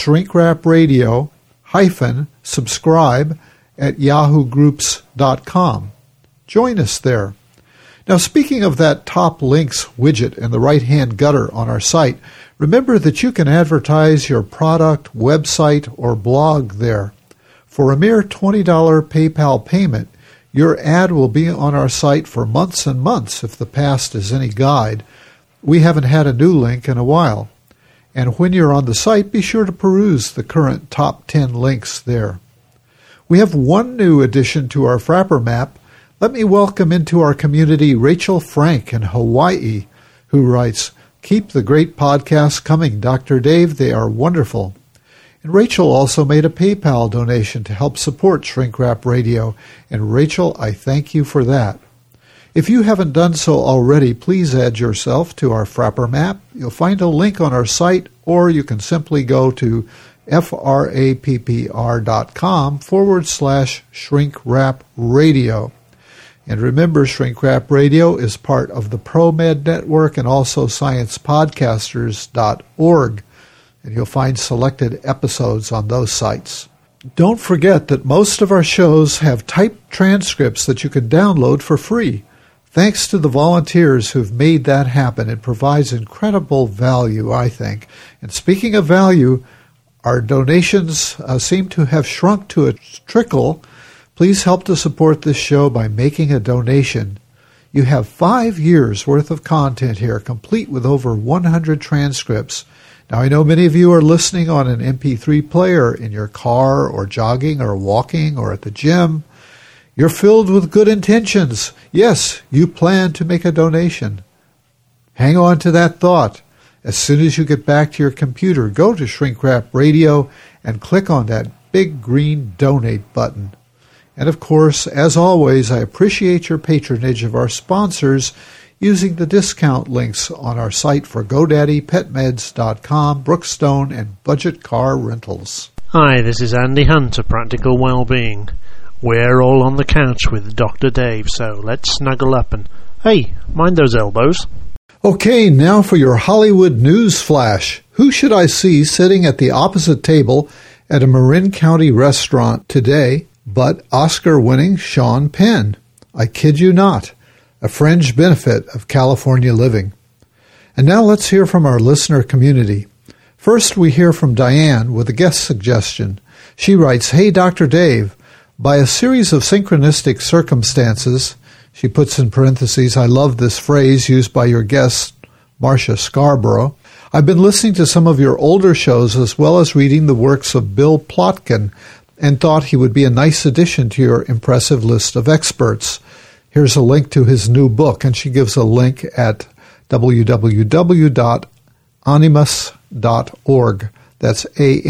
shrinkrapradio-subscribe@yahoogroups.com. Join us there. Now, speaking of that top links widget in the right-hand gutter on our site, remember that you can advertise your product, website, or blog there. For a mere $20 PayPal payment, your ad will be on our site for months and months if the past is any guide. We haven't had a new link in a while. And when you're on the site, be sure to peruse the current top 10 links there. We have one new addition to our Frapper map. Let me welcome into our community Rachel Frank in Hawaii, who writes, "Keep the great podcasts coming, Dr. Dave. They are wonderful." And Rachel also made a PayPal donation to help support Shrink Rap Radio. And Rachel, I thank you for that. If you haven't done so already, please add yourself to our Frapper map. You'll find a link on our site, or you can simply go to frappr.com/Shrink Rap Radio. And remember, Shrink Rap Radio is part of the ProMed Network and also sciencepodcasters.org. And you'll find selected episodes on those sites. Don't forget that most of our shows have typed transcripts that you can download for free. Thanks to the volunteers who've made that happen. It provides incredible value, I think. And speaking of value, our donations seem to have shrunk to a trickle. Please help to support this show by making a donation. You have 5 years' worth of content here, complete with over 100 transcripts. Now, I know many of you are listening on an MP3 player in your car or jogging or walking or at the gym. You're filled with good intentions. Yes, you plan to make a donation. Hang on to that thought. As soon as you get back to your computer, go to Shrink Rap Radio and click on that big green donate button. And of course, as always, I appreciate your patronage of our sponsors using the discount links on our site for GoDaddy, PetMeds.com, Brookstone, and Budget Car Rentals. Hi, this is Andy Hunt of Practical Wellbeing. We're all on the couch with Dr. Dave, so let's snuggle up and, hey, mind those elbows. Okay, now for your Hollywood news flash. Who should I see sitting at the opposite table at a Marin County restaurant today but Oscar-winning Sean Penn? I kid you not. A fringe benefit of California living. And now let's hear from our listener community. First, we hear from Diane with a guest suggestion. She writes, "Hey, Dr. Dave, by a series of synchronistic circumstances," she puts in parentheses, "I love this phrase used by your guest, Marcia Scarborough, I've been listening to some of your older shows as well as reading the works of Bill Plotkin and thought he would be a nice addition to your impressive list of experts. Here's a link to his new book," and she gives a link at www.animas.org. That's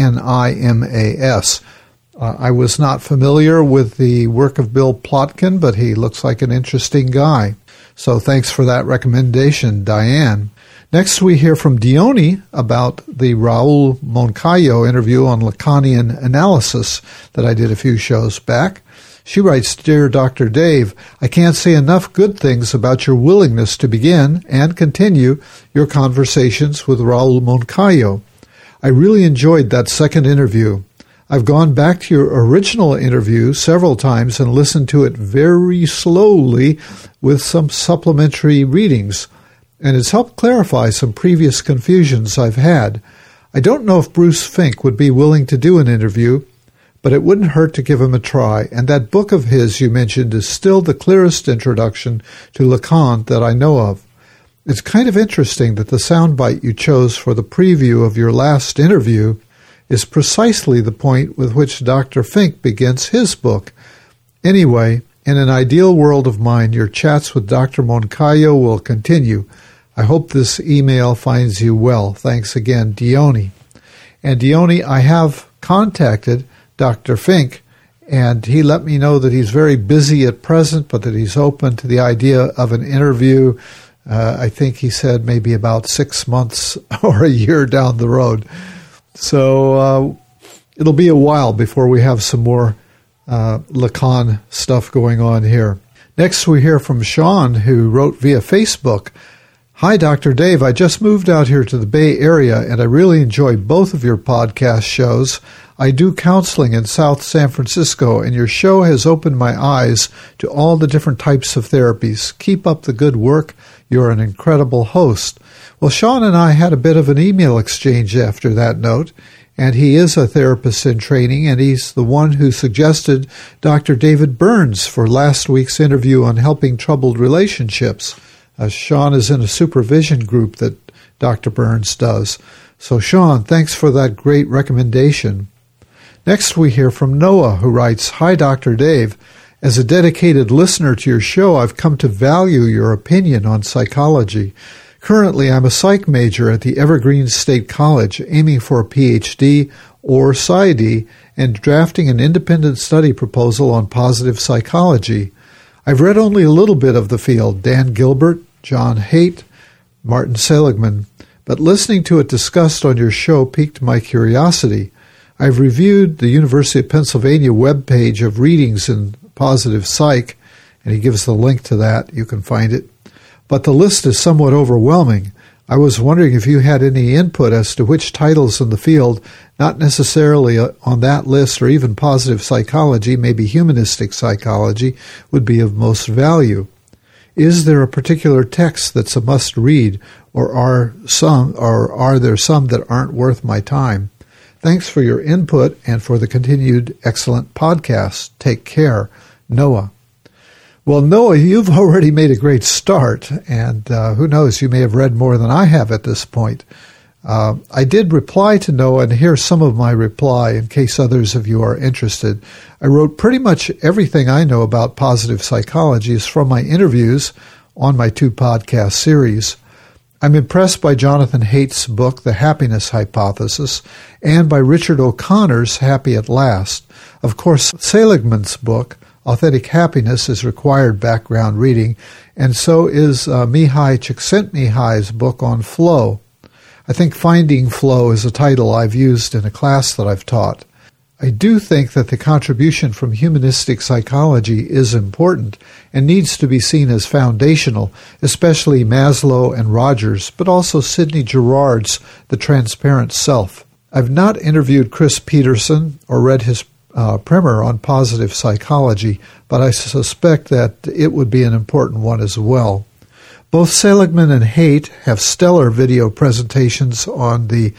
ANIMAS. I was not familiar with the work of Bill Plotkin, but he looks like an interesting guy. So thanks for that recommendation, Diane. Next, we hear from Dione about the Raul Moncayo interview on Lacanian analysis that I did a few shows back. She writes, "Dear Dr. Dave, I can't say enough good things about your willingness to begin and continue your conversations with Raul Moncayo. I really enjoyed that second interview. I've gone back to your original interview several times and listened to it very slowly with some supplementary readings, and it's helped clarify some previous confusions I've had. I don't know if Bruce Fink would be willing to do an interview, but it wouldn't hurt to give him a try, and that book of his you mentioned is still the clearest introduction to Lacan that I know of. It's kind of interesting that the soundbite you chose for the preview of your last interview is precisely the point with which Dr. Fink begins his book. Anyway, in an ideal world of mine, your chats with Dr. Moncayo will continue. I hope this email finds you well. Thanks again, Dione." And Dione, I have contacted Dr. Fink, and he let me know that he's very busy at present, but that he's open to the idea of an interview. I think he said maybe about 6 months or a year down the road. So it'll be a while before we have some more Lacan stuff going on here. Next, we hear from Sean, who wrote via Facebook. "Hi, Dr. Dave. I just moved out here to the Bay Area, and I really enjoy both of your podcast shows. I do counseling in South San Francisco, and your show has opened my eyes to all the different types of therapies. Keep up the good work. You're an incredible host." Well, Sean and I had a bit of an email exchange after that note, and he is a therapist in training, and he's the one who suggested Dr. David Burns for last week's interview on helping troubled relationships. Sean is in a supervision group that Dr. Burns does. So, Sean, thanks for that great recommendation. Next, we hear from Noah, who writes, "Hi, Dr. Dave. As a dedicated listener to your show, I've come to value your opinion on psychology. Currently, I'm a psych major at the Evergreen State College, aiming for a PhD or PsyD, and drafting an independent study proposal on positive psychology. I've read only a little bit of the field, Dan Gilbert, John Haidt, Martin Seligman, but listening to it discussed on your show piqued my curiosity. I've reviewed the University of Pennsylvania webpage of readings in positive psych, and he gives the link to that. You can find it. But the list is somewhat overwhelming. I was wondering if you had any input as to which titles in the field, not necessarily on that list or even positive psychology, maybe humanistic psychology, would be of most value. Is there a particular text that's a must-read, or are there some that aren't worth my time? Thanks for your input and for the continued excellent podcast. Take care, Noah." Well, Noah, you've already made a great start, and who knows, you may have read more than I have at this point. I did reply to Noah, and here's some of my reply in case others of you are interested. I wrote pretty much everything I know about positive psychology is from my interviews on my 2 podcast series. I'm impressed by Jonathan Haidt's book, The Happiness Hypothesis, and by Richard O'Connor's Happy at Last. Of course, Seligman's book, Authentic Happiness, is required background reading, and so is Mihai Csikszentmihalyi's book on flow. I think Finding Flow is a title I've used in a class that I've taught. I do think that the contribution from humanistic psychology is important and needs to be seen as foundational, especially Maslow and Rogers, but also Sidney Girard's The Transparent Self. I've not interviewed Chris Peterson or read his primer on positive psychology, but I suspect that it would be an important one as well. Both Seligman and Haidt have stellar video presentations on the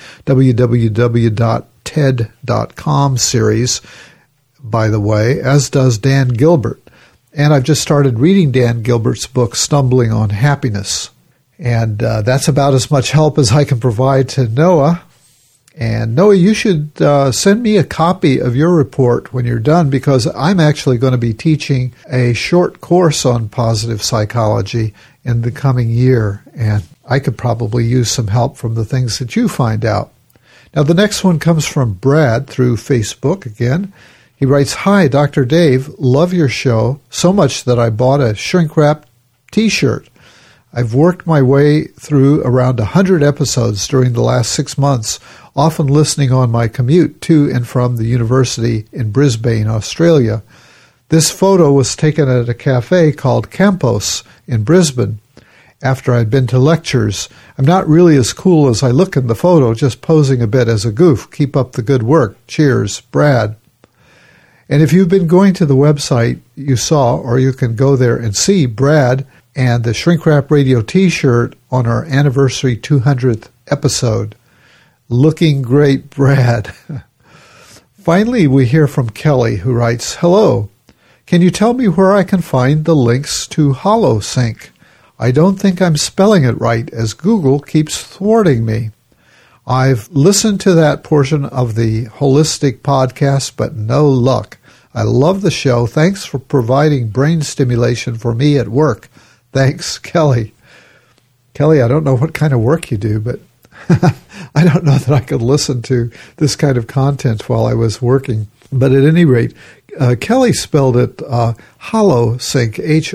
www.ted.com series, by the way, as does Dan Gilbert. And I've just started reading Dan Gilbert's book, Stumbling on Happiness. And that's about as much help as I can provide to Noah. And Noah, you should send me a copy of your report when you're done, because I'm actually going to be teaching a short course on positive psychology in the coming year, and I could probably use some help from the things that you find out. Now, the next one comes from Brad through Facebook again. He writes, "Hi, Dr. Dave, love your show so much that I bought a shrink-wrap T-shirt. I've worked my way through around 100 episodes during the last 6 months, often listening on my commute to and from the university in Brisbane, Australia. This photo was taken at a cafe called Campos in Brisbane after I'd been to lectures. I'm not really as cool as I look in the photo, just posing a bit as a goof. Keep up the good work. Cheers, Brad." And if you've been going to the website, you saw, or you can go there and see Brad and the Shrink Wrap Radio T-shirt on our anniversary 200th episode. Looking great, Brad. Finally, we hear from Kelly, who writes, "Hello. Can you tell me where I can find the links to HoloSync? I don't think I'm spelling it right, as Google keeps thwarting me. I've listened to that portion of the Holistic podcast, but no luck. I love the show. Thanks for providing brain stimulation for me at work. Thanks, Kelly." Kelly, I don't know what kind of work you do, but I don't know that I could listen to this kind of content while I was working. But at any rate, Kelly spelled it HoloSync,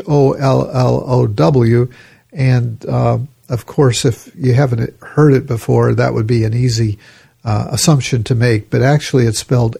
HOLLOW, and of course, if you haven't heard it before, that would be an easy assumption to make, but actually it's spelled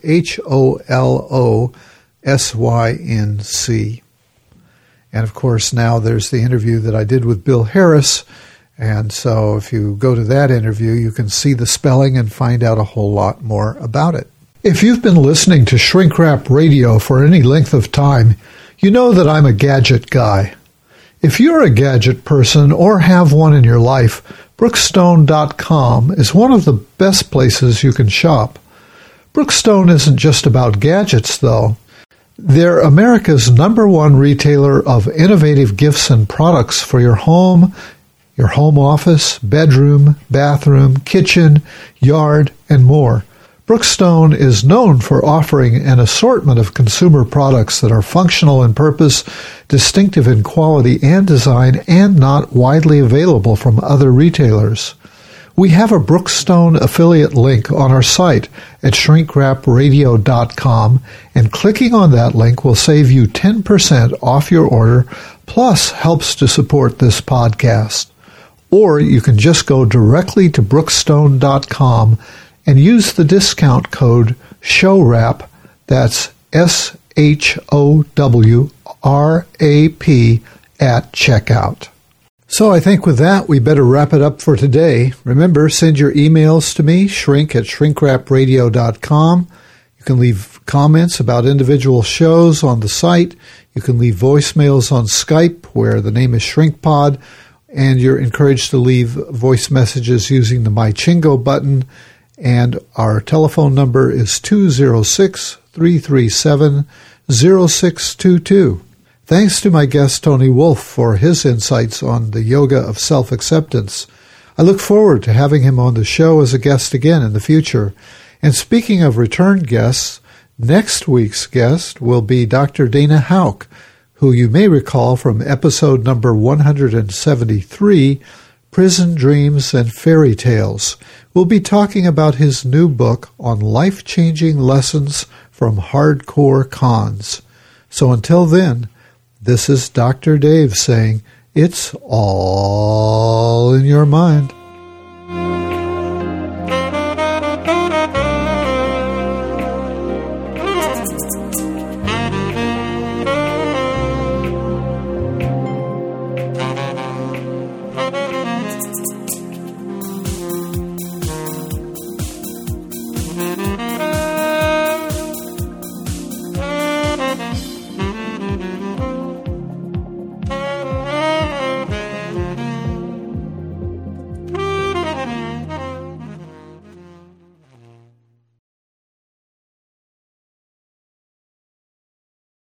HOLOSYNC. And of course, now there's the interview that I did with Bill Harris, and so if you go to that interview, you can see the spelling and find out a whole lot more about it. If you've been listening to Shrink Wrap Radio for any length of time, you know that I'm a gadget guy. If you're a gadget person or have one in your life, Brookstone.com is one of the best places you can shop. Brookstone isn't just about gadgets, though. They're America's #1 retailer of innovative gifts and products for your home office, bedroom, bathroom, kitchen, yard, and more. Brookstone is known for offering an assortment of consumer products that are functional in purpose, distinctive in quality and design, and not widely available from other retailers. We have a Brookstone affiliate link on our site at shrinkwrapradio.com, and clicking on that link will save you 10% off your order, plus helps to support this podcast. Or you can just go directly to brookstone.com and use the discount code SHOWRAP, that's SHOWRAP, at checkout. So I think with that, we better wrap it up for today. Remember, send your emails to me, shrink@shrinkwrapradio.com. You can leave comments about individual shows on the site. You can leave voicemails on Skype, where the name is ShrinkPod, and you're encouraged to leave voice messages using the My Chingo button. And our telephone number is 206-337-0622. Thanks to my guest Tony Wolff for his insights on the yoga of self-acceptance. I look forward to having him on the show as a guest again in the future. And speaking of return guests, next week's guest will be Dr. Dana Houck, who you may recall from episode number 173, Prison Dreams and Fairy Tales. We'll be talking about his new book on life-changing lessons from hardcore cons. So until then, this is Dr. Dave saying, it's all in your mind.